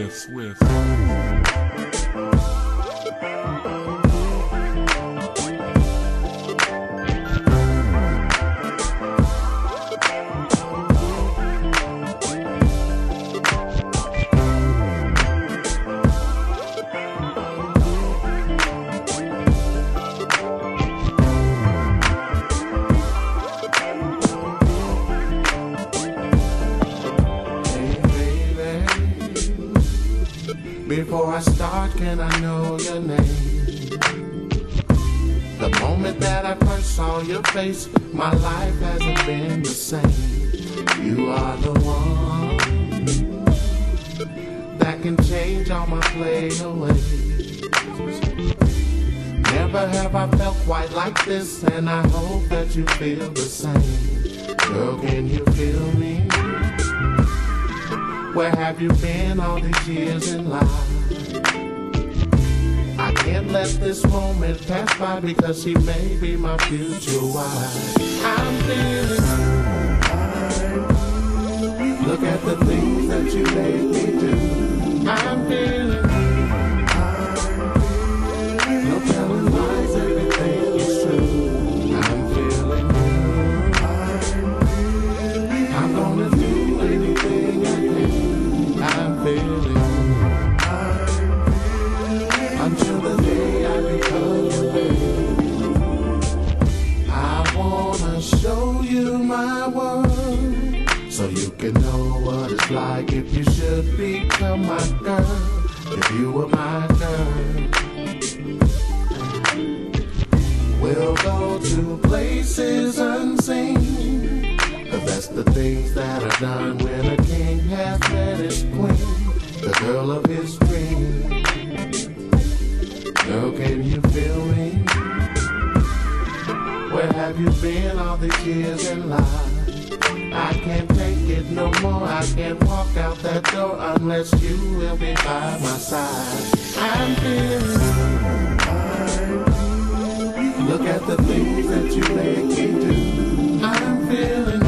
Before I start, can I know your name? The moment that I first saw your face, my life hasn't been the same. You are the one that can change all my playaways. Never have I felt quite like this, and I hope that you feel the same. Girl, can you feel me? Where have you been all these years in life? I can't let this moment pass by because she may be my future wife. I'm feeling you. Look at the things that you made me do. I'm feeling you. No telling lies, everything is true. I'm feeling you. I'm gonna do anything I can. I'm feeling until the day I become your baby. I wanna show you my world so you can know what it's like if you should become my girl. If you were my girl, we'll go to places unseen. That's the things that are done when a king has met his queen, the girl of his dreams. Girl, can you feel me? Where have you been all these years in life? I can't take it no more. I can't walk out that door unless you will be by my side. I'm feeling you. Look at the things that you make me do. I'm feeling